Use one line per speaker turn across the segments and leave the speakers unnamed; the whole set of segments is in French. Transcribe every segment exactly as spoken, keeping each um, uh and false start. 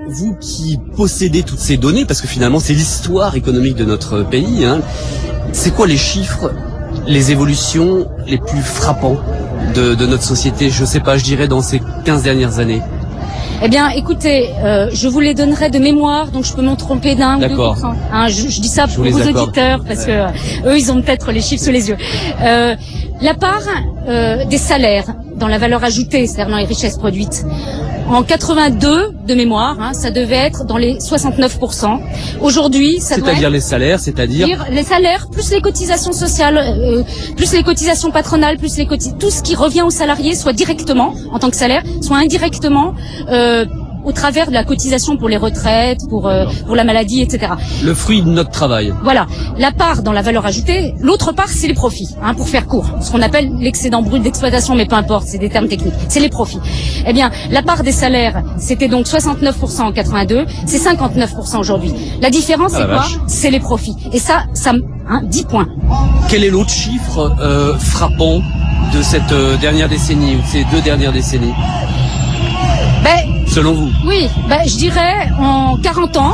vous qui possédez toutes ces données, parce que finalement c'est l'histoire économique de notre pays, hein, c'est quoi les chiffres, les évolutions les plus frappants de, de notre société, je sais pas, je dirais dans ces quinze dernières années?
Eh bien, écoutez, euh, je vous les donnerai de mémoire, donc je peux m'en tromper d'un ou deux pour cent. Hein, je, je dis ça pour vos auditeurs, parce que euh, eux, ils ont peut-être les chiffres sous les yeux. Euh, la part euh, des salaires dans la valeur ajoutée, c'est-à-dire dans les richesses produites, en quatre-vingt-deux, de mémoire, hein, ça devait être dans les soixante-neuf pour cent. Aujourd'hui, ça doit être...
C'est-à-dire les salaires, c'est-à-dire...
Les salaires, plus les cotisations sociales, euh, plus les cotisations patronales, plus les cotis... tout ce qui revient aux salariés, soit directement, en tant que salaire, soit indirectement, euh, au travers de la cotisation pour les retraites, pour euh, pour la maladie, et cetera.
Le fruit de notre travail.
Voilà. La part dans la valeur ajoutée, l'autre part, c'est les profits, hein, pour faire court. Ce qu'on appelle l'excédent brut d'exploitation, mais peu importe, c'est des termes techniques. C'est les profits. Eh bien, la part des salaires, c'était donc soixante-neuf pour cent en quatre-vingt-deux, c'est cinquante-neuf pour cent aujourd'hui. La différence, c'est quoi? C'est les profits. Et ça, ça, hein, dix points.
Quel est l'autre chiffre euh, frappant de cette euh, dernière décennie, ou de ces deux dernières décennies?
Ben,
selon vous?
Oui, ben, je dirais en quarante ans,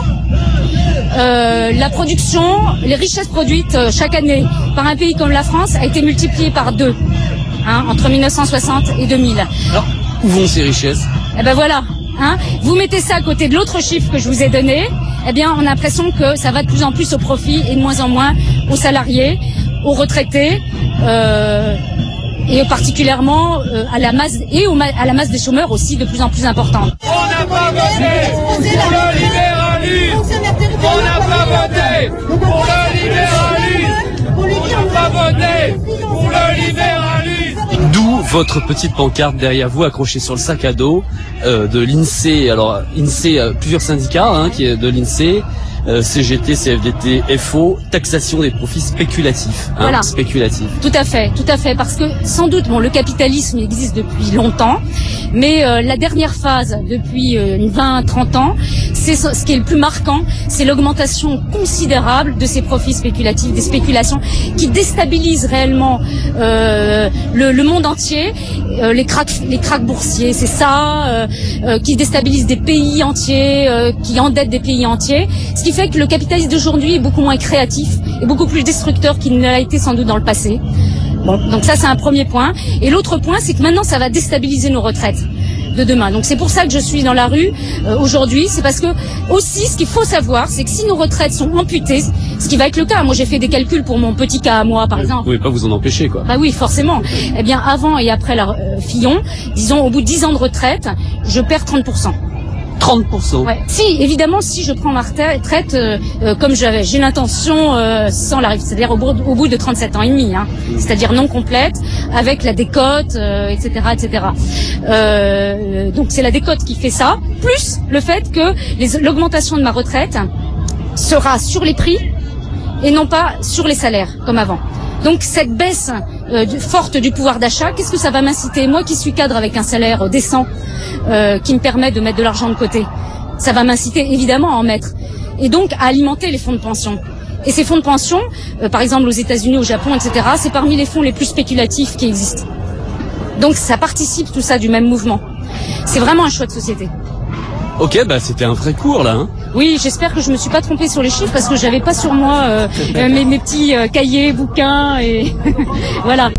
euh, la production, les richesses produites euh, chaque année par un pays comme la France a été multipliée par deux, hein, entre mille neuf cent soixante et deux mille.
Alors, où vont ces richesses?
Eh ben voilà, hein, vous mettez ça à côté de l'autre chiffre que je vous ai donné, eh bien on a l'impression que ça va de plus en plus au profit et de moins en moins aux salariés, aux retraités, euh, et particulièrement euh, à la masse et au, à la masse des chômeurs aussi de plus en plus importante.
On n'a pas voté pour le libéralisme. On n'a pas voté pour le libéralisme. On n'a pas voté pour le libéralisme.
D'où votre petite pancarte derrière vous accrochée sur le sac à dos euh, de l'INSEE. Alors INSEE, euh, plusieurs syndicats hein, qui est de l'INSEE. Euh, C G T, C F D T, F O, taxation des profits spéculatifs. Hein,
voilà.
Spéculatifs.
Tout à fait, tout à fait, parce que sans doute, bon, le capitalisme existe depuis longtemps, mais euh, la dernière phase, depuis euh, vingt à trente ans, c'est ce, ce qui est le plus marquant, c'est l'augmentation considérable de ces profits spéculatifs, des spéculations qui déstabilisent réellement euh, le, le monde entier, euh, les cracks, les cracks boursiers, c'est ça, euh, euh, qui déstabilisent des pays entiers, euh, qui endettent des pays entiers, ce qui fait que le capitalisme d'aujourd'hui est beaucoup moins créatif et beaucoup plus destructeur qu'il ne l'a été sans doute dans le passé. Bon, donc ça c'est un premier point. Et l'autre point, c'est que maintenant ça va déstabiliser nos retraites de demain. Donc c'est pour ça que je suis dans la rue euh, aujourd'hui. C'est parce que aussi ce qu'il faut savoir, c'est que si nos retraites sont amputées, ce qui va être le cas. Moi j'ai fait des calculs pour mon petit cas à moi par exemple.
Vous pouvez pas vous en empêcher quoi.
Bah oui, forcément. Eh bien avant et après la euh, Fillon, disons au bout de dix ans de retraite, je perds trente pour cent.
trente pour cent.
Ouais. Si, évidemment, si je prends ma retraite euh, euh, comme j'avais, j'ai l'intention euh, sans la, c'est-à-dire au bout, au bout de trente-sept ans et demi, hein, mmh. c'est-à-dire non complète, avec la décote, euh, et cetera, et cetera. Euh, donc c'est la décote qui fait ça, plus le fait que les, l'augmentation de ma retraite sera sur les prix et non pas sur les salaires comme avant. Donc cette baisse euh, du, forte du pouvoir d'achat, qu'est-ce que ça va m'inciter? Moi qui suis cadre avec un salaire euh, décent, euh, qui me permet de mettre de l'argent de côté, ça va m'inciter évidemment à en mettre. Et donc à alimenter les fonds de pension. Et ces fonds de pension, euh, par exemple aux États-Unis, au Japon, et cetera, c'est parmi les fonds les plus spéculatifs qui existent. Donc ça participe tout ça du même mouvement. C'est vraiment un choix de société.
Ok, bah c'était un vrai cours là. Hein.
Oui, j'espère que je me suis pas trompée sur les chiffres parce que j'avais pas sur moi euh, mes, mes petits euh, cahiers, bouquins et voilà.